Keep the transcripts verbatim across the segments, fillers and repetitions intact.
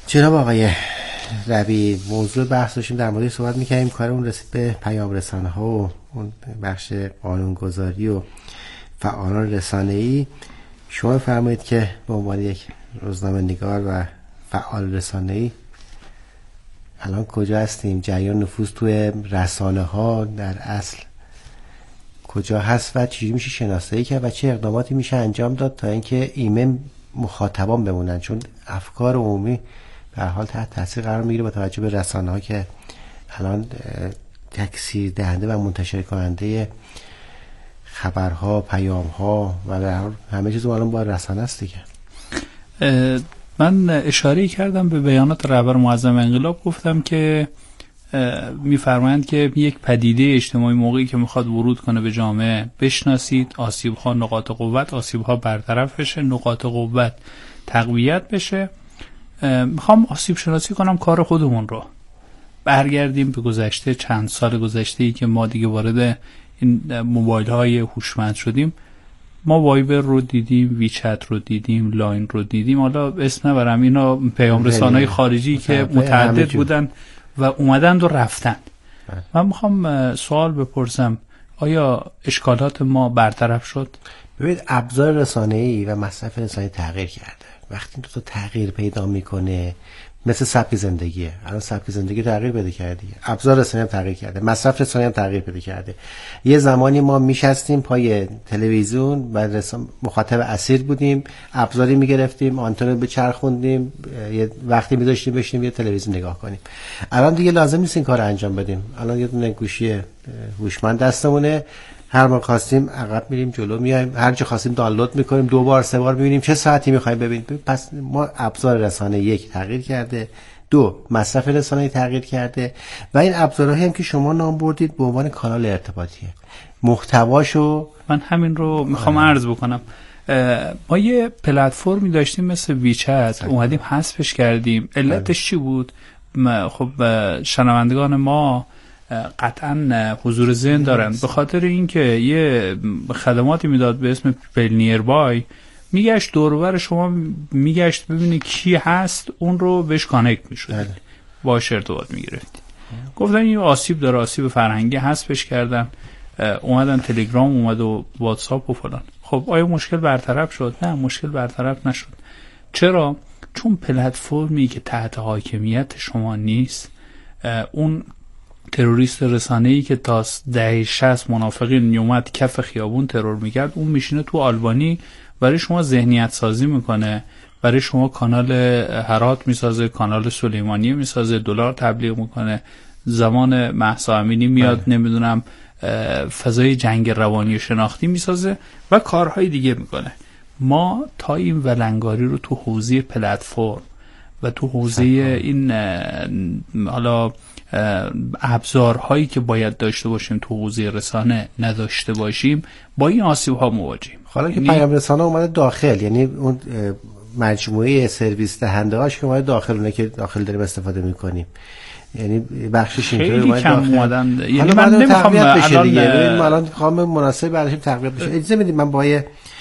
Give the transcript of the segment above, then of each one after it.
جناب آقای ربیع، موضوع بحث داشتیم در مورد صحبت می‌کردیم، کارمون رسید به پیام رسانه ها و اون بخش قانونگذاری و فعالان رسانه‌ای. شما فرمایید که به عنوان یک روزنامه‌نگار و فعال رسانه‌ای الان کجا هستیم؟ جریان نفوذ توی رسانه ها در اصل کجا هست و چجوری میشه شناسایی کرد و چه اقداماتی میشه انجام داد تا اینکه ایمن مخاطبان بمونن؟ چون افکار عمومی به هر حال تحت تاثیر قرار میگیره با توجه به رسانه ها که الان تکثیر دهنده و منتشر کننده خبرها، پیامها و در همه چیز الان با رسانه است دیگه. من اشاره کردم به بیانات رهبر معظم انقلاب، گفتم که میفرمایند که یک پدیده اجتماعی موقعی که میخواد ورود کنه به جامعه بشناسید، آسیب‌ها نقاط قوت، آسیب‌ها برطرف بشه، نقاط قوت تقویت بشه. میخوام آسیب شناسی کنم کار خودمون رو، برگردیم به گذشته، چند سال گذشته‌ای که ما دیگه وارد این موبایل های هوشمند شدیم. ما وایبر رو دیدیم، ویچت رو دیدیم، لاین رو دیدیم، حالا اسم نبرم، اینا پیام رسانه‌های خارجی که متعدد بودن و اومدن و رفتن. من میخوام سوال بپرسم، آیا اشکالات ما برطرف شد؟ ببینید، ابزار رسانه‌ای و مصرف رسانه‌ای تغییر کرده. وقتی تو تغییر پیدا میکنه، مثل سبک زندگیه. الان سبک زندگی تغییر پیدا کرده، ابزار رسانه‌ای هم تغییر کرده، مصرف رسانه‌ای هم تغییر پیدا کرده. یه زمانی ما میشستیم پای تلویزیون و رسان... مخاطب اسیر بودیم، ابزاری میگرفتیم، آنتن رو بچرخوندیم، یه وقتی میذاشتیم بشینیم یه تلویزیون نگاه کنیم. الان دیگه لازم نیست این کارو انجام بدیم. الان یه دونه گوشی هوشمند دستمونه، هر ما خواستیم عقب میریم، جلو میایم، هر چی خواستیم دانلود میکنیم، دو بار سه بار ببینیم، چه ساعتی میخوایم ببینیم. پس ما ابزار رسانه یک تغییر کرده، دو مصرف رسانه‌ای تغییر کرده و این ابزارهایی هم که شما نام بردید به عنوان کانال ارتباطیه، محتواشو من همین رو میخوام عرض بکنم. ما یه پلتفرمی داشتیم مثل ویچت، اومدیم حذفش کردیم. علتش چی بود؟ خب شنوندگان ما قطعا حضور ذهن دارن، به خاطر اینکه یه خدماتی میداد به اسم پیپل نیربای، میگشت دور و بر شما، میگشت ببینی کی هست، اون رو بهش کانکت میشد، باهاش ارتباط میگرفتی. گفتن این آسیب داره، آسیب فرهنگی، حذفش کردن. اومدن تلگرام اومد و واتساپ و فلان. خب آیا مشکل برطرف شد؟ نه، مشکل برطرف نشد. چرا؟ چون پلتفرمی که تحت حاکمیت شما نیست، اون تروریست رسانه‌ای که تا دهه شصت منافقین میومد کف خیابون ترور میکرد، اون میشینه تو آلبانی برای شما ذهنیت سازی میکنه، برای شما کانال هرات میسازه، کانال سلیمانی میسازه، دلار تبلیغ میکنه، زمان مهسا امینی میاد، نمیدونم فضای جنگ روانی و شناختی میسازه و کارهای دیگه میکنه. ما تا این ولنگاری رو تو حوزه پلتفرم و تو حوزه این حالا ابزارهایی که باید داشته باشیم تو حوزه رسانه نداشته باشیم، با این آسیب‌ها مواجهیم. حالا که پیام رسانه اومده داخل، یعنی اون مجموعه سرویس دهنده‌هاش که اومده داخل، اونه که داخل داریم استفاده می‌کنیم، یعنی بخشش اینطوری اومده داخل. اومدن. یعنی من نمی‌خوام الان دیگه الان می‌خوام مناسب براشیم تقویت بشه. اجازه بدید من با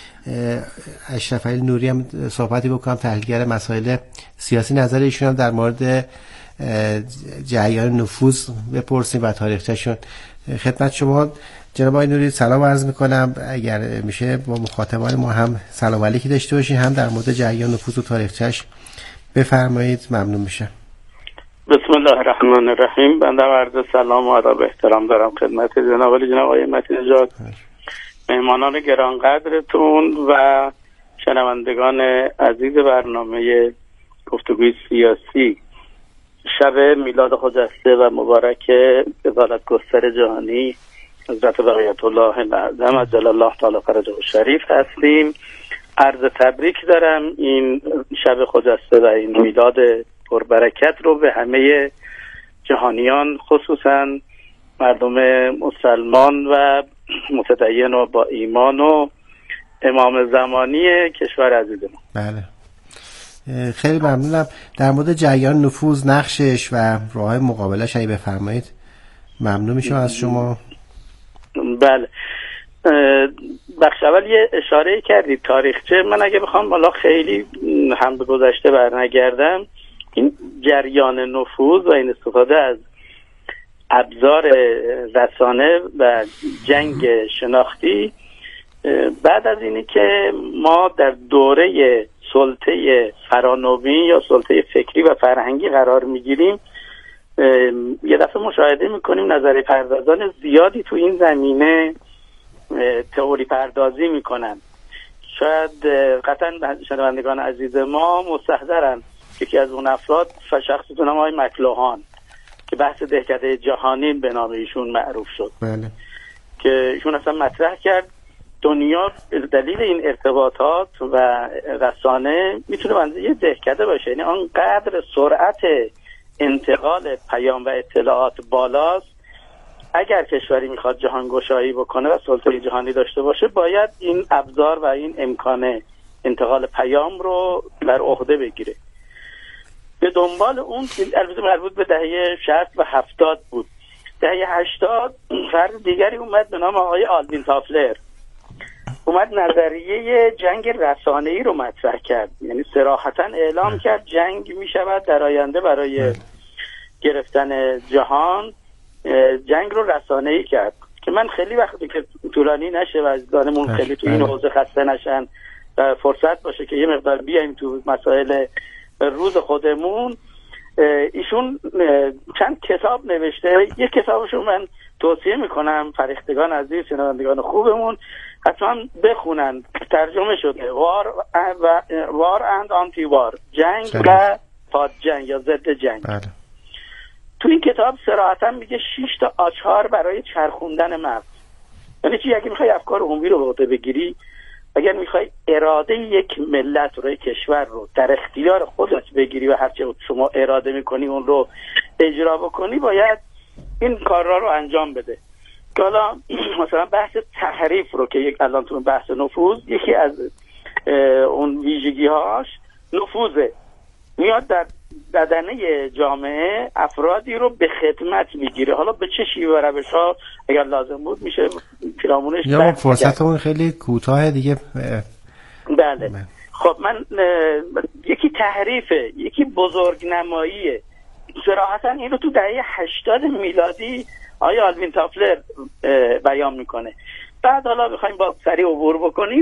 اشرف علی نوری هم صحبتی بکنم، تحلیلگر مسائل سیاسی، نظر ایشون هم در مورد جریان نفوذ بپرسیم و تاریخچه‌شون. خدمت شما جناب آقای نوری سلام عرض میکنم. اگر میشه با مخاطبان ما هم سلام علیکی داشته باشین، هم در مورد جریان نفوذ و تاریخچه‌اش بفرمایید، ممنون میشه. بسم الله الرحمن الرحیم. بنده عرض سلام و ادب احترام دارم خدمت جناب علی جناب آقای متین نژاد، مهمانان گرانقدرتون و شنوندگان عزیز برنامه گفتگوی سیاسی. شب میلاد خجسته و مبارک عدالت گستر جهانی حضرت بقیت الله الاعظم عجل الله تعالی فرجه الشریف هستیم. عرض تبریک دارم این شب خجسته و این میلاد پربرکت رو به همه جهانیان، خصوصا مردم مسلمان و متدین و با ایمان و امام زمانی کشور عزیز ما. بله، خیلی ممنونم. در مورد جریان نفوذ، نقشش و راه مقابلش اگه بفرمایید ممنون میشم از شما. بله، بخش اول یه اشاره کردید تاریخچه. من اگه بخوام حالا خیلی هم به گذشته برنگردم، این جریان نفوذ و این استفاده از ابزار رسانه و جنگ شناختی بعد از اینی که ما در دوره سلطه فرانوین یا سلطه فکری و فرهنگی قرار میگیریم، یه دفعه مشاهده میکنیم نظریه پردازان زیادی تو این زمینه تئوری پردازی میکنن. شاید قطعا شنوندگان عزیز ما مستحضرن یکی از اون افراد شخصیتون هم آقای مکلوهان که بحث دهکده جهانین به نام ایشون معروف شد. بله. که ایشون اصلا مطرح کرد دنیا به دلیل این ارتباطات و رسانه میتونه بنده یه دهکده باشه، یعنی آنقدر سرعت انتقال پیام و اطلاعات بالاست، اگر کشوری میخواد جهان گشایی بکنه و سلطه جهانی داشته باشه باید این ابزار و این امکان انتقال پیام رو بر عهده بگیره. به دنبال اون البته مربوط به دهه شصت و هفتاد بود. دهه هشتاد فرد دیگری اومد به نام آقای آلوین تافلر، اومد نظریه جنگ رسانه‌ای رو مطرح کرد، یعنی صراحتاً اعلام کرد جنگ میشود در آینده برای گرفتن جهان، جنگ رو رسانه‌ای کرد که من خیلی وقتی که طولانی نشه و عزیزانمون خیلی تو این حوزه خسته نشن و فرصت باشه که یه مقدار بیایم تو مسائل روز خودمون، ایشون چند کتاب نوشته. یک کتابشو من توصیه میکنم فرهیختگان عزیز، شنوندگان خوبمون حتما بخونن، ترجمه شده، وار و وار اند آنتی وار، جنگ و پاد جنگ یا ضد جنگ. بله. تو این کتاب صراحتا میگه شش تا آچار برای چرخوندن مغز. یعنی چی؟ اگه میخوای افکار عمومی رو به عهده بگیری، اگر میخوای اراده یک ملت رو، یک کشور رو در اختیار خودت بگیری و هرچه شما اراده میکنی اون رو اجرا بکنی، باید این کارا رو انجام بده. که حالا مثلا بحث تحریف رو که یک الان تو بحث نفوذ، یکی از اون ویژگی هاش نفوذه، میاد در بدنه جامعه افرادی رو به خدمت میگیره. حالا به چه شیوه و روش ها اگر لازم بود میشه پیرامونش یا فرصتمون خیلی کوتاه دیگه. بله. خب من یکی تحریفه، یکی بزرگنماییه. صراحتا این رو تو دهه هشتاد میلادی آقای آلوین تافلر بیان میکنه. بعد حالا میخوایم با سریع عبور بکنیم.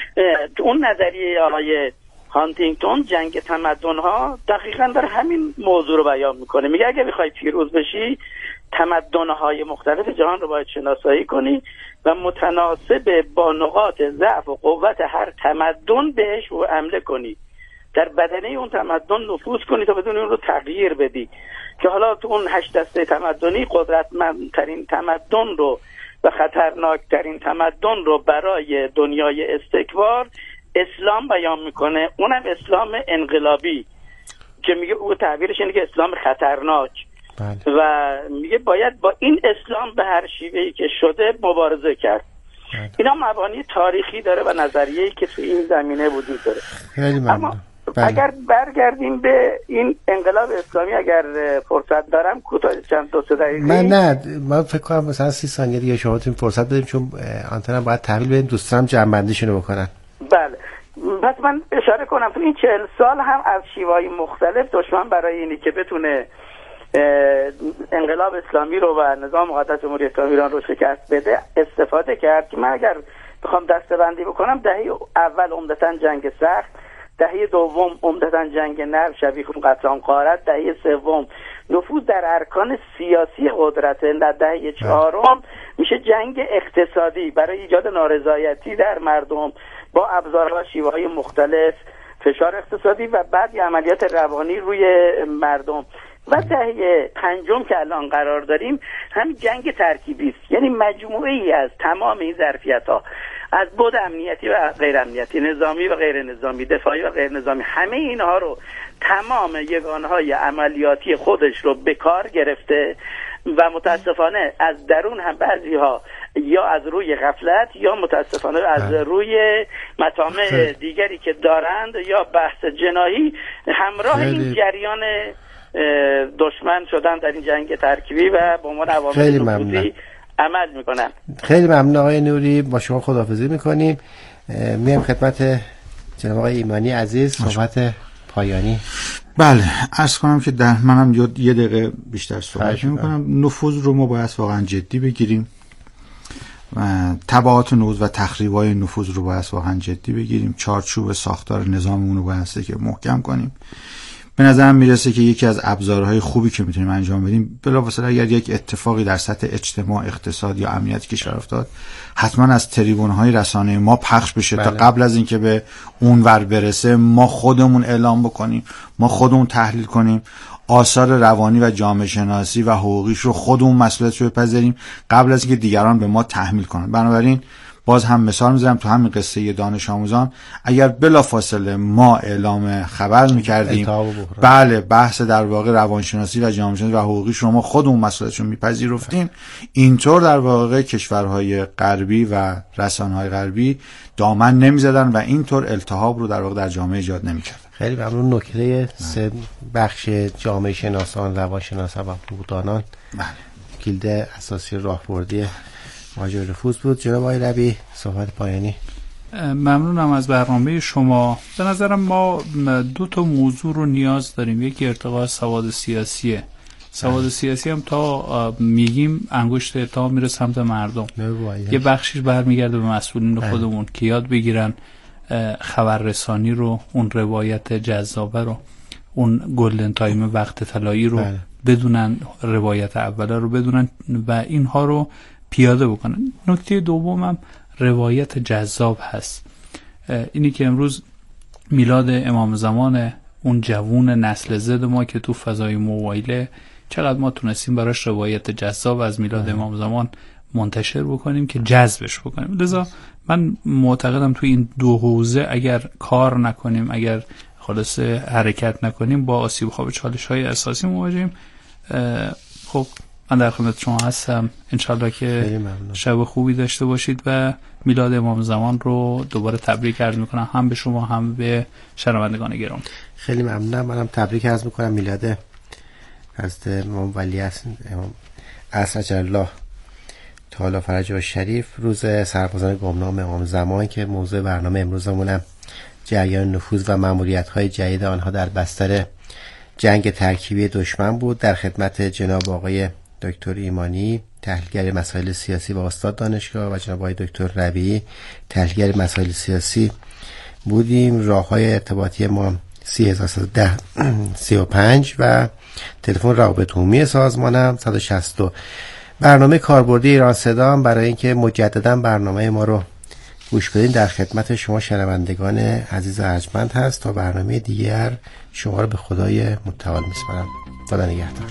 اون نظریه آقای هانتینگتون جنگ تمدن ها دقیقاً در همین موضوع رو بیان میکنه. میگه اگه میخوای پیروز بشی تمدن های مختلف جهان رو باید شناسایی کنی و متناسب با نقاط ضعف و قوت هر تمدن بهش و حمله کنی، در بدنه اون تمدن نفوذ کنی تا بدون اون رو تغییر بدی. که حالا تو اون هشت دسته تمدنی قدرتمندترین تمدن رو و خطرناکترین تمدن رو برای دنیای استکبار اسلام بیان میکنه، اونم اسلام انقلابی که میگه او تعبیرش اینه که اسلام خطرناک. بله. و میگه باید با این اسلام به هر شیوهی که شده مبارزه کرد. بله. اینا مبانی تاریخی داره و نظریه‌ای که تو این زمینه وجود داره. خیلی ممنون. اما بله. اگر برگردیم به این انقلاب اسلامی، اگر فرصت دارم کوتاه چند دو سه دقیقه. من نه من فکر کنم مثلا سی ثانیه دیگه شما تون فرصت بدیم، چون آنتنم باید تحویل بدیم، دوستانم جمع‌بندیشونو بکنن. بله. پس من اشاره کنم تو این چهل سال هم از شیوه‌های مختلف دشمن برای اینی که بتونه انقلاب اسلامی رو و نظام مقدس جمهوری اسلامی ایران رو شکست بده استفاده کرد. که من اگر بخوام دسته‌بندی بکنم، دهه اول عمدتاً جنگ سخت، دهه دوم عمدتاً جنگ نرم شبیه اون قتل عام غارت، دهه سوم نفوذ در ارکان سیاسی قدرت، در دهه چهارم میشه جنگ اقتصادی برای ایجاد نارضایتی در مردم با ابزارها و شیوه‌های مختلف، فشار اقتصادی و بعد عملیات روانی روی مردم. و دهه پنجم که الان قرار داریم هم جنگ ترکیبی است، یعنی مجموعه ای از تمام این ظرفیت‌ها، از بود امنیتی و غیر امنیتی، نظامی و غیر نظامی، دفاعی و غیر نظامی، همه اینها رو تمام یگانه‌های عملیاتی خودش رو به کار گرفته و متاسفانه از درون هم بعضی‌ها یا از روی غفلت یا متاسفانه از روی مطامع دیگری که دارند یا بحث جنایی همراه این جریان دشمن شدن در این جنگ ترکیبی و به عنوان عوامل نفوذی عمل میکنن. خیلی ممنون آقای نوری، با شما خداحافظی میکنیم. میام خدمت جناب آقای ایمانی عزیز صحبت پایانی. بله عرض کنم که در منم یه دقیقه بیشتر صحبت می‌کنم. نفوذ رو ما باید واقعا جدی بگیریم و تبعات نفوذ و تخریب‌های نفوذ رو باید واقعا جدی بگیریم. چارچوب ساختار نظاممون رو باید که محکم کنیم. به نظرم میرسه که یکی از ابزارهای خوبی که میتونیم انجام بدیم، بلافاصله اگر یک اتفاقی در سطح اجتماع، اقتصاد یا امنیت کشور افتاد، حتما از تریبون‌های رسانه ما پخش بشه. بله. تا قبل از اینکه به اون ور برسه ما خودمون اعلام بکنیم، ما خودمون تحلیل کنیم، آثار روانی و جامعه شناسی و حقوقیش رو خودمون مسئولیتش رو بپذیریم قبل از اینکه دیگران به ما تحمیل کنن. بنابراین باز هم مثال میذارم تو همین قصه دانش آموزان، اگر بلافاصله ما اعلام خبر میکردیم، بله بحث در واقع روانشناسی و جامعه شناسی و حقوقیش رو ما خودمون مسئولیتش رو میپذیرفتیم، اینطور در واقع کشورهای غربی و رسانه‌های غربی دامن نمیزدن و اینطور التهاب رو در واقع در جامعه ایجاد نمیکردن. خیلی ممنون. نکته سه بخش جامعه شناسان، روانشناسان و حقوقدانان کلید اساسی راهبردی ماجرای نفوذ بود. جناب آقای ربیعی صحبت پایانی. ممنونم از برنامه شما. به نظرم ما دو تا موضوع رو نیاز داریم. یکی ارتقاء سواد سیاسیه. سواد سیاسی هم تا میگیم انگشت اتهام میره سمت مردم، یه بخشش برمیگرده به مسئولین خودمون که یاد بگیرن خبررسانی رو، اون روایت جذابه رو، اون گلدن تایم وقت طلایی رو بله. بدونن، روایت اوله رو بدونن و اینها رو پیاده بکنن. نکته دومم روایت جذاب هست. اینی که امروز میلاد امام زمان، اون جوون نسل زد ما که تو فضای موبایله، چقدر ما تونستیم براش روایت جذاب از میلاد امام زمان منتشر بکنیم که جذبش بکنیم. لذا من معتقدم تو این دو حوزه اگر کار نکنیم، اگر خلاص حرکت نکنیم، با آسیب خواب چالش های اساسی مواجهیم. خب من در خدمت شما هستم. انشالله که شب خوبی داشته باشید و میلاد امام زمان رو دوباره تبریک عرض میکنم، هم به شما هم به شنوندگان گرامی. خیلی ممنونم. منم تبریک عرض میکنم میلاد حضرت امام ولی امام عصر الله تعالی فرجه شریف، روز سربازان گمنام امام زمان که موضوع برنامه امروزمونم جریان نفوذ و مأموریت‌های جدید آنها در بستر جنگ ترکیبی دشمن بود. در خدمت جناب آقای دکتر ایمانی تحلیلگر مسائل سیاسی و استاد دانشگاه و جناب آقای دکتر ربیعی تحلیلگر مسائل سیاسی بودیم. راه‌های ارتباطی ما سی هزار و سیصد و ده سی و پنج و تلفن روابط عمومی سازمانم صد و شصت. برنامه کاربردی ایران صدا هم برای اینکه مجددا برنامه ما رو گوش بدین در خدمت شما شنوندگان عزیز ارجمند هست. تا برنامه دیگر شما رو به خدای متعال میسپارم. خدا نگهدار.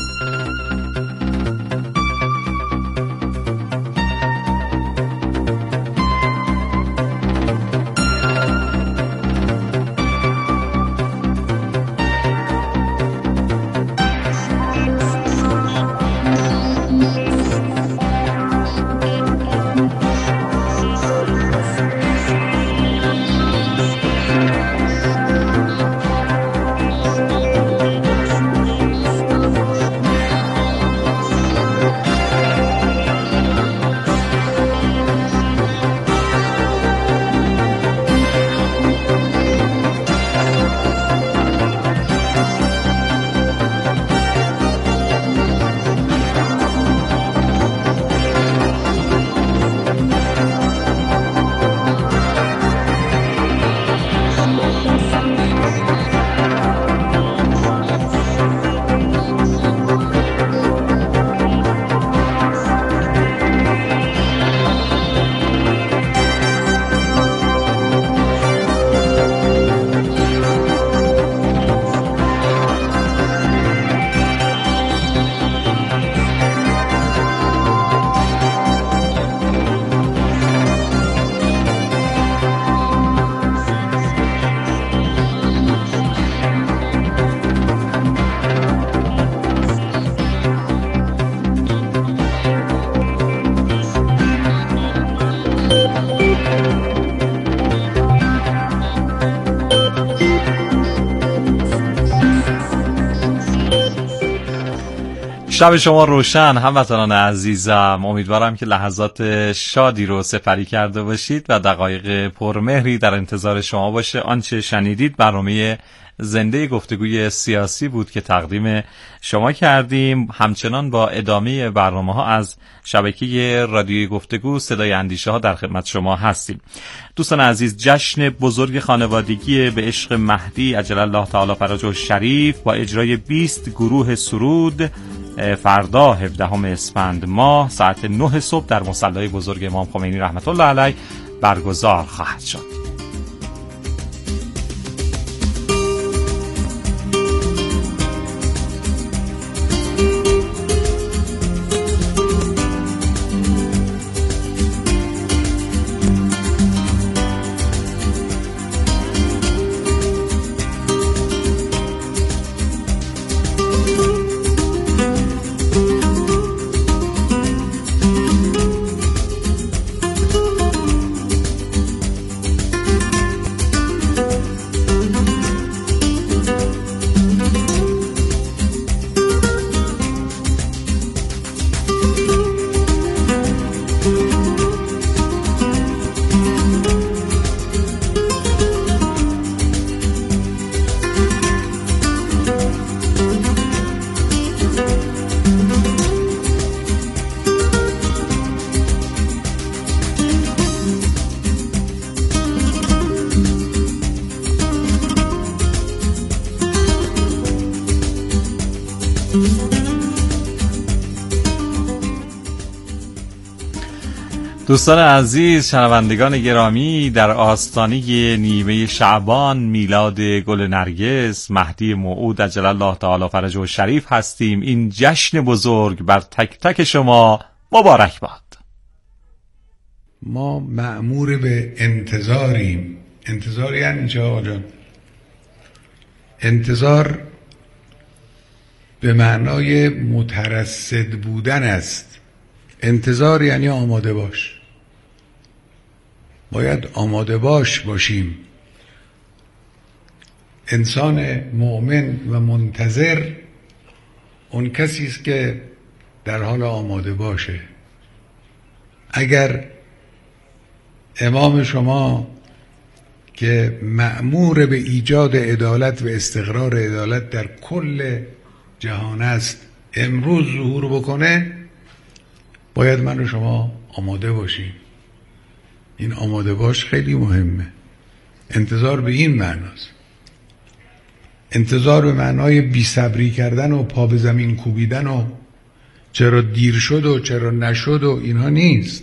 شب شما روشن هموطنان عزیزم. امیدوارم که لحظات شادی رو سپری کرده باشید و دقایق پرمهری در انتظار شما باشه. آنچه شنیدید برنامه زنده گفتگوی سیاسی بود که تقدیم شما کردیم. همچنان با ادامه برنامه ها از شبکه رادیوی گفتگو صدای اندیشه ها در خدمت شما هستیم. دوستان عزیز، جشن بزرگ خانوادگی به عشق مهدی عجل الله تعالی فرجه الشریف با اجرای بیست گروه سرود فردا هفدهم اسفند ماه ساعت نه صبح در مصلی بزرگ امام خمینی رحمت الله علیه برگزار خواهد شد. دوستان عزیز، شنوندگان گرامی، در آستانه نیمه شعبان میلاد گل نرگس مهدی موعود عجل الله تعالی فرجه الشریف هستیم. این جشن بزرگ بر تک تک شما مبارک باد. ما مأمور به انتظاریم. انتظار یعنی چه آقا جان؟ انتظار به معنای مترصد بودن است. انتظار یعنی آماده باش. باید آماده باش باشیم. انسان مؤمن و منتظر اون کسی است که در حال آماده باشه. اگر امام شما که مأمور به ایجاد عدالت و استقرار عدالت در کل جهان است امروز ظهور بکنه، باید من و شما آماده باشیم. این آماده باش خیلی مهمه. انتظار به این معناست. انتظار به معنای بی صبری کردن و پا به زمین کوبیدن و چرا دیر شد و چرا نشد و اینها نیست.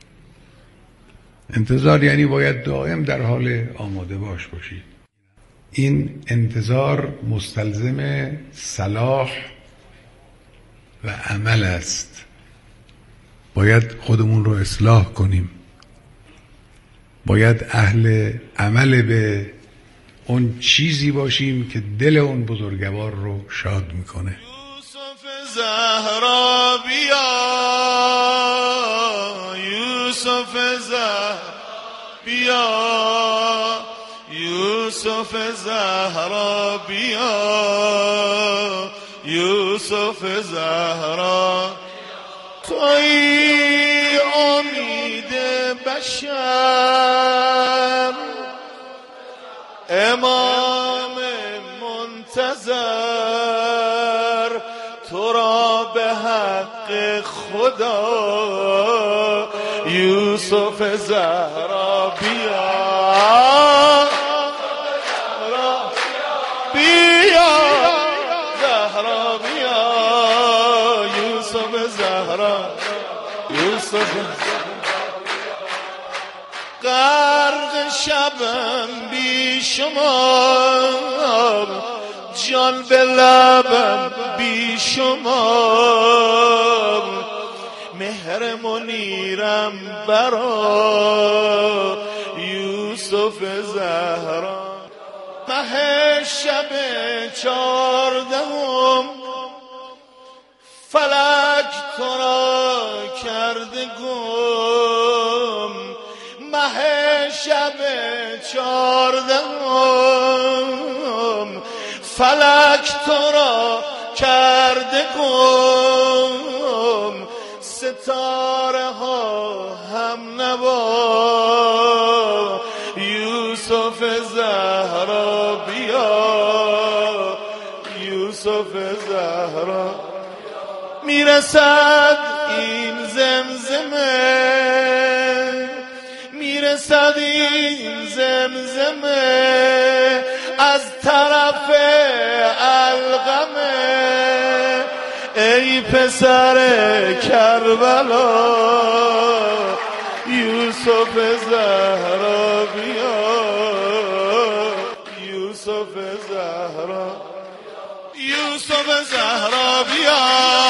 انتظار یعنی باید دائم در حال آماده باش باشید. این انتظار مستلزم صلاح و عمل است. باید خودمون رو اصلاح کنیم. باید اهل عمل به اون چیزی باشیم که دل اون بزرگوار رو شاد میکنه. یوسف زهرا بیا، یوسف زهرا بیا، یوسف زهرا بیا، یوسف زهرا توی امید بشر، امام منتظر تو را به حق خدا، یوسف زهرا بیا، بیا زهرا بیا، یوسف زهرا، یوسف غرق شبم بی شما، جان به لبم بی شما، مهر منیرم برا یوسف زهرا. مه شب چهاردهم فلک تو را کرده گم، مه شب چهاردهم فلک تو را کرده گم، ستاره ها هم نوا، یوسف زهرا بیا، یوسف زهرا میرسد این زمزمه میرسد این زمزمه از طرف القمه ای پسر کربلا یوسف زهرا بیا یوسف زهرا یوسف زهرا بیا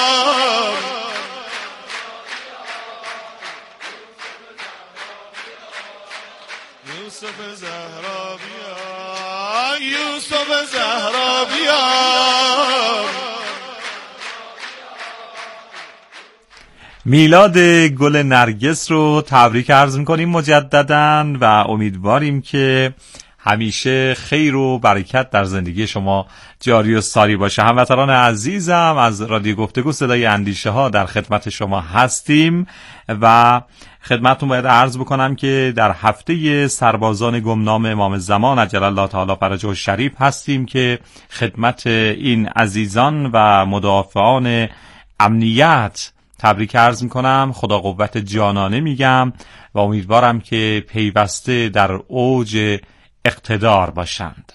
یوسف زهرا بیا یوسف زهرا بیا میلاد گل نرگس رو تبریک عرض میکنیم مجدداً و امیدواریم که همیشه خیر و برکت در زندگی شما جاری و ساری باشه. هموطنان عزیزم از رادیو گفتگو صدای اندیشه ها در خدمت شما هستیم و خدمتتون باید عرض بکنم که در هفته سربازان گمنام امام زمان عجل الله تعالی فرجه الشریف هستیم که خدمت این عزیزان و مدافعان امنیت تبریک عرض میکنم، خدا قوت جانانه میگم و امیدوارم که پیوسته در اوج اقتدار باشند.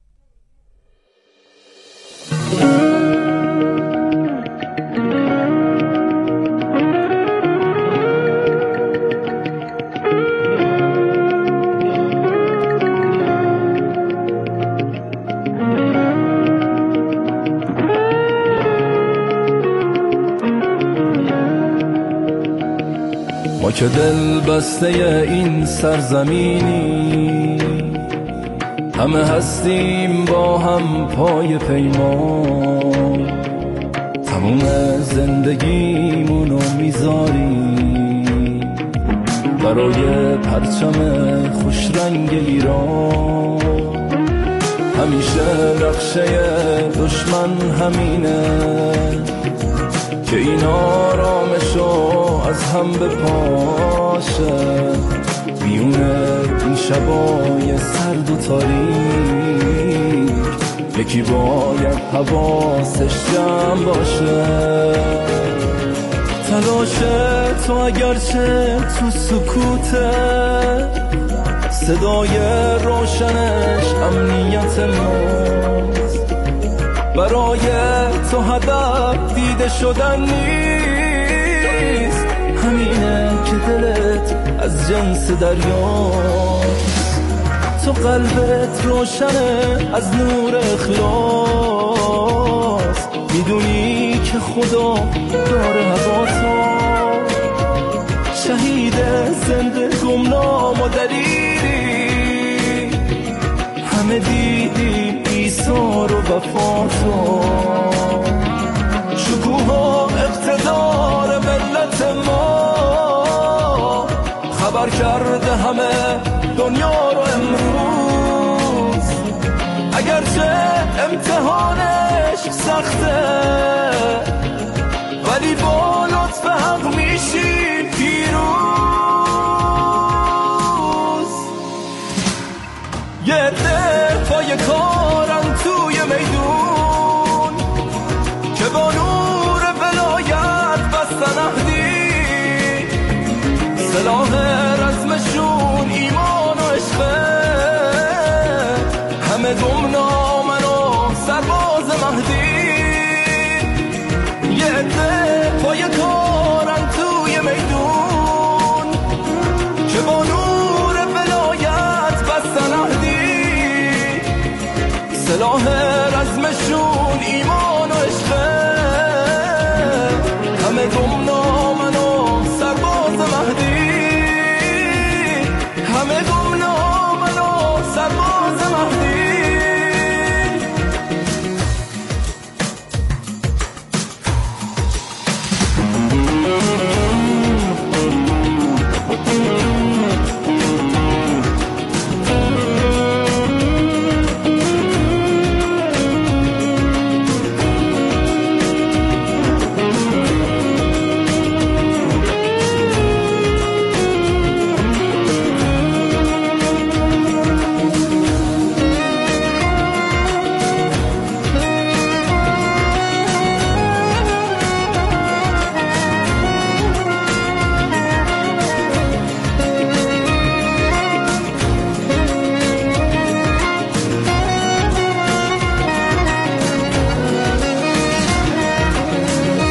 ما که دل بسته این سرزمینی همه هستیم با هم پای پیمان تموم زندگیمونو میذاریم برای پرچم خوشرنگ ایران همیشه نقشه دشمن همینه که این آرامشو از هم بپاشه میونه این شبای سرد و تاریک یکی باید حواسش جمع باشه تلاش تو اگرچه تو سکوته صدای روشنش امنیت ماست برای تو هدف دیده شدن نیست همینه که دلت از جنس دریاست تو قلبت روشنه از نور اخلاص میدونی که خدا داره هواتو شهید زنده گمنام و دلیری همه دیدیم ایثار و وفاتو شکوه و اقتدار ملت ما خبر کرده همه دنیا رو امروز اگرچه امتحانش سخته ولی با لطف حق میشیم پیروز یه دفعه کارن توی میدون که با نور ولایت بستن اهدی سلاح رزمشون ایمان و عشقه همه گمنامن و سرباز مهدی یه عده پای کارن توی میدون که با نور ولایت بستن اهدی سلاح رزمشون ایمان و عشقه همه گمنامن و سرباز مهدی همه گمنامن و سرباز مهدی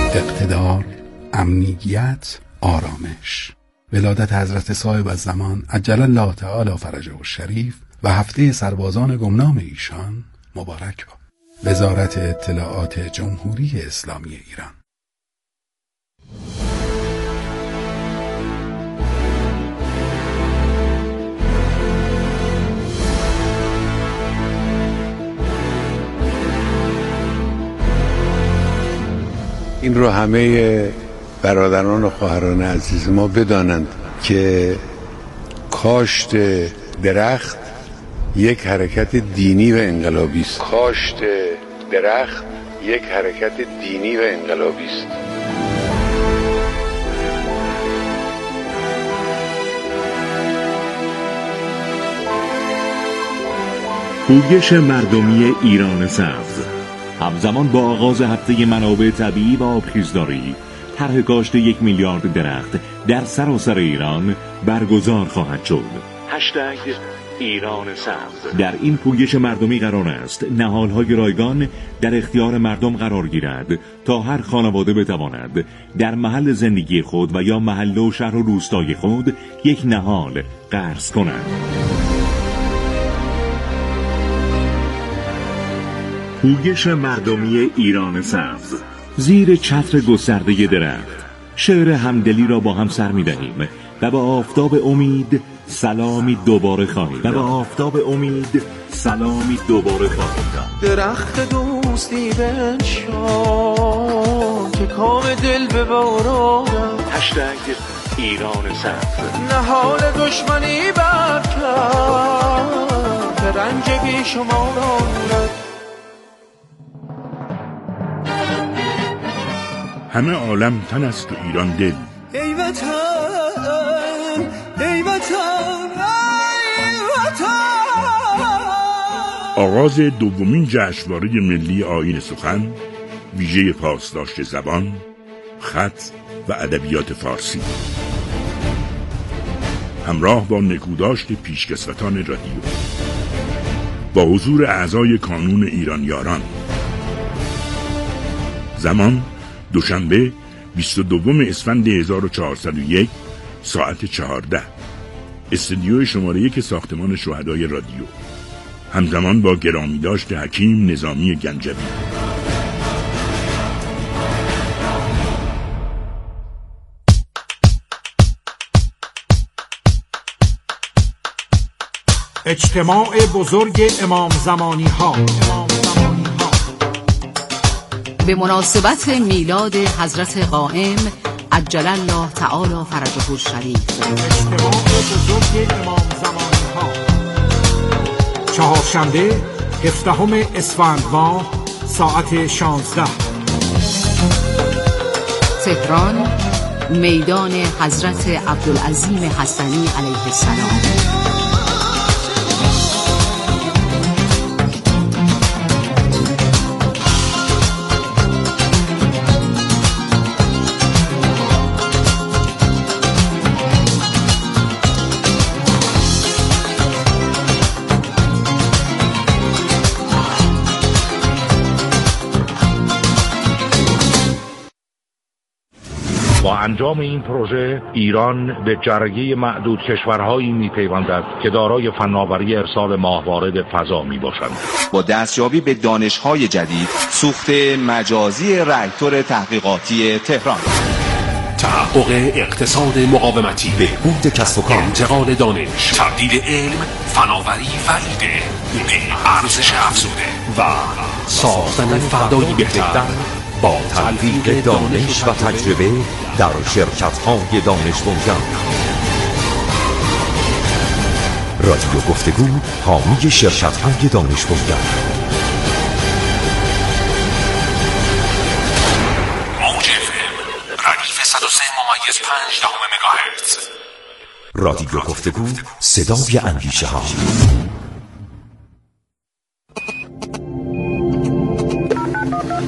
اقتدار، امنیت، آرامش. ولادت حضرت صاحب الزمان عجل الله تعالی فرجه الشریف و هفته سربازان گمنام ایشان مبارک باد. وزارت اطلاعات جمهوری اسلامی ایران. این رو همه برادران و خواهران عزیز ما بدانند که کاشت درخت یک حرکت دینی و انقلابی است. کاشت درخت یک حرکت دینی و انقلابی است. پویش مردمی ایران سبز همزمان با آغاز هفته منابع طبیعی و آبخیزداری، طرح کاشت یک میلیارد درخت در سراسر ایران برگزار خواهد شد. هشتگ ایران سبز. در این پویش مردمی قرار است نهال‌های رایگان در اختیار مردم قرار گیرد تا هر خانواده بتواند در محل زندگی خود و یا محله و شهر و روستای خود یک نهال غرس کند. پویش مردمی ایران سبز زیر چتر گسترده درخت، شعر همدلی را با هم سر می‌دهیم و با آفتاب امید سلامی دوباره خواهیم و با آفتاب امید سلامی دوباره خواهیم. درخت دوستی بنشان که کام دل ببارانم. هشتگ ایران سبز. نهال دشمنی برکن که رنج بی شما دارد. همه عالم تن است و ایران دل. ای وطن ای وطن ای وطن. آغاز دومین جشنواره ملی آیین سخن، ویژه پاسداشت زبان، خط و ادبیات فارسی، همراه با نکوداشت پیشکسوتان رادیو، با حضور اعضای کانون ایران یاران. زمان دوشنبه بیست و دوم اسفند هزار و چهارصد و یک ساعت چهارده، استودیو شماره یک ساختمان شهدای رادیو، همزمان با گرامی داشت حکیم نظامی گنجوی. اجتماع بزرگ امام زمانی ها به مناسبت میلاد حضرت قائم عجل الله تعالی فرجه الشریف. اجتماع بزرگ امام زمانی ها چهارشنبه هفدهم اسفند ماه ساعت شانزده، تهران، میدان حضرت عبدالعظیم حسنی علیه السلام. با انجام این پروژه ایران به جرگه معدود کشورهایی میپیوندد که دارای فناوری ارسال ماهوارد فضا میباشند. با دستیابی به دانش‌های جدید، سوخت مجازی راکتور تحقیقاتی تهران، تحقق اقتصاد مقاومتی، بهبود کسب و کار، انتقال دانش، تبدیل علم، فناوری و ایده به ارزش افزوده و ساختن فردایی بهتر با تلفیق دانش و تجربه در شرکت‌های دانش بنیان. رادیو گفتگو حامی شرکت‌های دانش بنیان. موج اف ام ردیف صد و سه ممیز پنج دهم مگاهرتز. رادیو گفتگو صدای اندیشه ها.